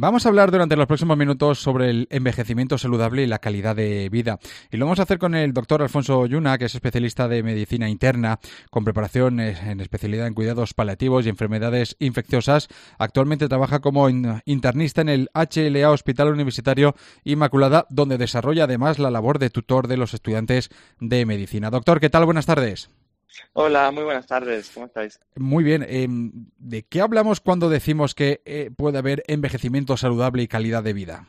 Vamos a hablar durante los próximos minutos sobre el envejecimiento saludable y la calidad de vida. Y lo vamos a hacer con el doctor Alfonso Yuna, que es especialista de medicina interna, con preparación en especialidad en cuidados paliativos y enfermedades infecciosas. Actualmente trabaja como internista en el HLA Hospital Universitario Inmaculada, donde desarrolla además la labor de tutor de los estudiantes de medicina. Doctor, ¿qué tal? Buenas tardes. Hola, muy buenas tardes, ¿cómo estáis? Muy bien. ¿De qué hablamos cuando decimos que puede haber envejecimiento saludable y calidad de vida?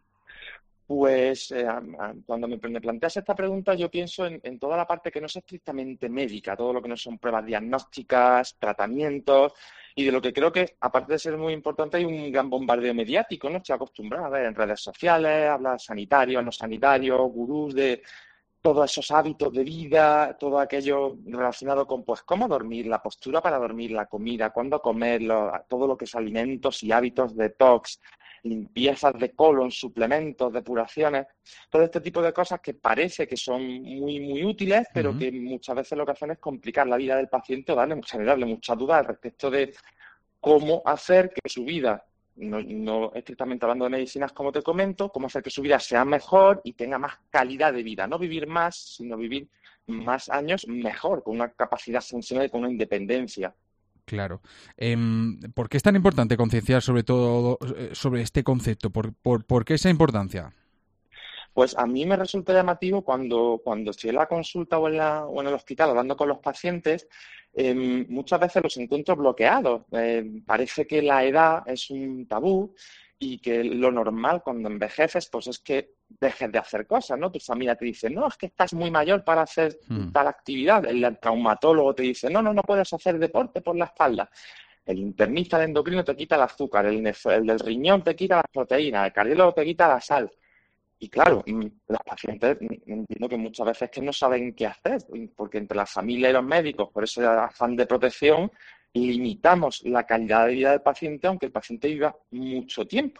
Pues cuando me planteas esta pregunta yo pienso en toda la parte que no es estrictamente médica, todo lo que no son pruebas diagnósticas, tratamientos y de lo que creo que, aparte de ser muy importante, hay un gran bombardeo mediático, ¿no? Estoy acostumbrado a ver en redes sociales, hablar sanitarios, no sanitarios, gurús de todos esos hábitos de vida, todo aquello relacionado con pues cómo dormir, la postura para dormir, la comida, cuándo comerlo, todo lo que es alimentos y hábitos detox, limpiezas de colon, suplementos, depuraciones, todo este tipo de cosas que parece que son muy útiles, pero Ujú. que muchas veces lo que hacen es complicar la vida del paciente o generarle muchas dudas al respecto de cómo hacer que su vida, no estrictamente hablando de medicinas como te comento, cómo hacer que su vida sea mejor y tenga más calidad de vida. No vivir más, sino vivir más años mejor, con una capacidad funcional y con una independencia. Claro. ¿Por qué es tan importante concienciar sobre todo sobre este concepto? ¿Por qué esa importancia? Pues a mí me resulta llamativo cuando estoy en la consulta o en el hospital hablando con los pacientes, muchas veces los encuentro bloqueados. Parece que la edad es un tabú y que lo normal cuando envejeces pues es que dejes de hacer cosas, ¿no? Tu familia te dice, no, es que estás muy mayor para hacer Mm. tal actividad. El traumatólogo te dice, no puedes hacer deporte por la espalda. El internista, el endocrino te quita el azúcar, el del riñón te quita las proteínas, el cardiólogo te quita la sal. Y claro, los pacientes entiendo que muchas veces que no saben qué hacer, porque entre la familia y los médicos, por ese afán de protección, limitamos la calidad de vida del paciente, aunque el paciente viva mucho tiempo.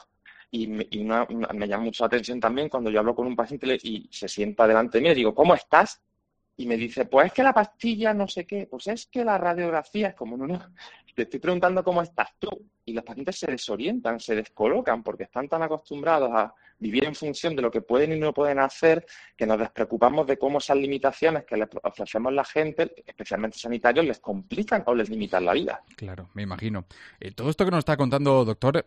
Me llama mucho la atención también cuando yo hablo con un paciente y se sienta delante de mí y le digo, ¿cómo estás? Y me dice, pues es que la pastilla no sé qué, pues es que la radiografía es como, no, te estoy preguntando cómo estás tú. Y los pacientes se desorientan, se descolocan, porque están tan acostumbrados a vivir en función de lo que pueden y no pueden hacer, que nos despreocupamos de cómo esas limitaciones que les ofrecemos a la gente, especialmente sanitarios, les complican o les limitan la vida. Claro, me imagino. Todo esto que nos está contando, doctor,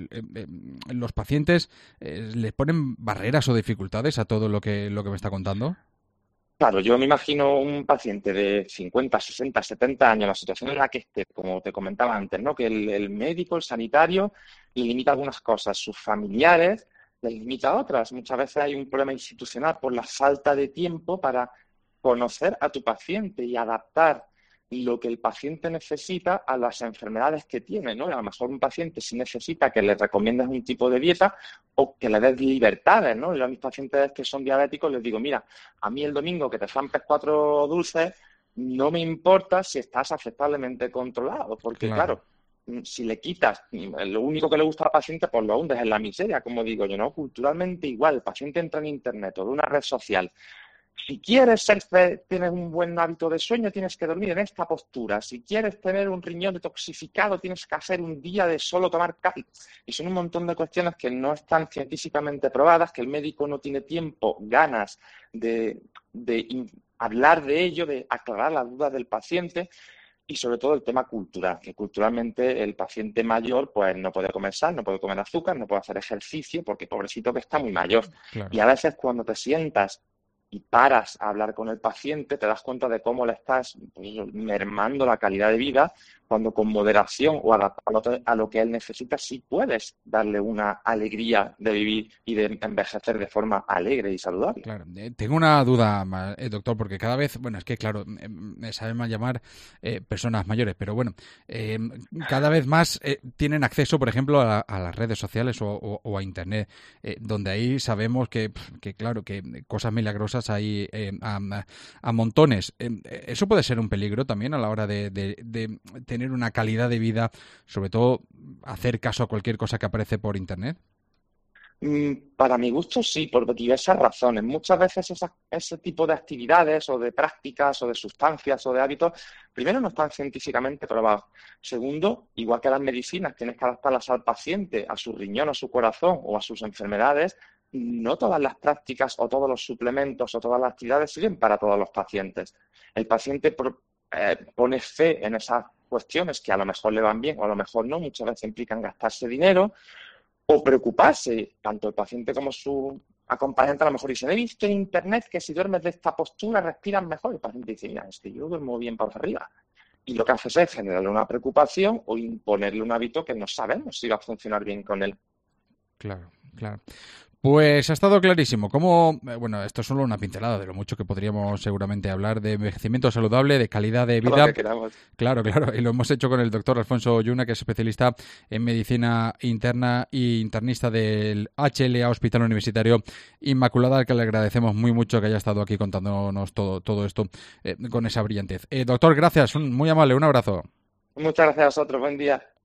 los pacientes les ponen barreras o dificultades a todo lo que me está contando. Claro, yo me imagino un paciente de 50, 60, 70 años, la situación en la que esté, como te comentaba antes, ¿no? Que el médico, el sanitario, le limita algunas cosas, sus familiares les limita otras. Muchas veces hay un problema institucional por la falta de tiempo para conocer a tu paciente y adaptar lo que el paciente necesita a las enfermedades que tiene, ¿no? A lo mejor un paciente sí necesita que le recomiendes un tipo de dieta o que le des libertades, ¿no? Yo a mis pacientes que son diabéticos les digo, mira, a mí el domingo que te zampes 4 dulces, no me importa si estás aceptablemente controlado, porque Claro. claro, si le quitas lo único que le gusta al paciente, pues lo hundes en la miseria, como digo yo, ¿no? Culturalmente igual, el paciente entra en internet o de una red social. Si quieres tienes un buen hábito de sueño, tienes que dormir en esta postura. Si quieres tener un riñón detoxificado, tienes que hacer un día de solo tomar café. Y son un montón de cuestiones que no están científicamente probadas, que el médico no tiene tiempo, ganas de hablar de ello, de aclarar las dudas del paciente y sobre todo el tema cultural, que culturalmente el paciente mayor pues no puede comer sal, no puede comer azúcar, no puede hacer ejercicio porque pobrecito que está muy mayor. Y Claro. a veces cuando te sientas y paras a hablar con el paciente, te das cuenta de cómo le estás pues, mermando la calidad de vida, cuando con moderación o adaptado a lo que él necesita, sí puedes darle una alegría de vivir y de envejecer de forma alegre y saludable. Claro, tengo una duda, doctor, porque cada vez, bueno, es que claro, me saben mal llamar personas mayores, pero bueno, eh, cada vez más tienen acceso, por ejemplo, a las redes sociales o a Internet, donde ahí sabemos que, claro, que cosas milagrosas hay a montones. Eso puede ser un peligro también a la hora de tener una calidad de vida, sobre todo hacer caso a cualquier cosa que aparece por Internet. Para mi gusto sí, por diversas razones. Muchas veces ese tipo de actividades o de prácticas o de sustancias o de hábitos, primero no están científicamente probados. Segundo, igual que las medicinas, tienes que adaptarlas al paciente, a su riñón, a su corazón o a sus enfermedades. No todas las prácticas o todos los suplementos o todas las actividades sirven para todos los pacientes. El paciente pone fe en esas cuestiones que a lo mejor le van bien o a lo mejor no, muchas veces implican gastarse dinero o preocuparse, tanto el paciente como su acompañante a lo mejor dice, he visto en internet que si duermes de esta postura respiras mejor. El paciente dice, mira, es que yo duermo bien para arriba. Y lo que haces es generarle una preocupación o imponerle un hábito que no sabemos si va a funcionar bien con él. Claro, claro. Pues ha estado clarísimo. Cómo, bueno, esto es solo una pincelada de lo mucho que podríamos seguramente hablar de envejecimiento saludable, de calidad de Todo lo vida. que queramos. Claro, claro. Y lo hemos hecho con el doctor Alfonso Yuna, que es especialista en medicina interna y internista del HLA Hospital Universitario Inmaculada, al que le agradecemos muy mucho que haya estado aquí contándonos todo esto con esa brillantez. Doctor, gracias. Muy amable. Un abrazo. Muchas gracias a vosotros. Buen día.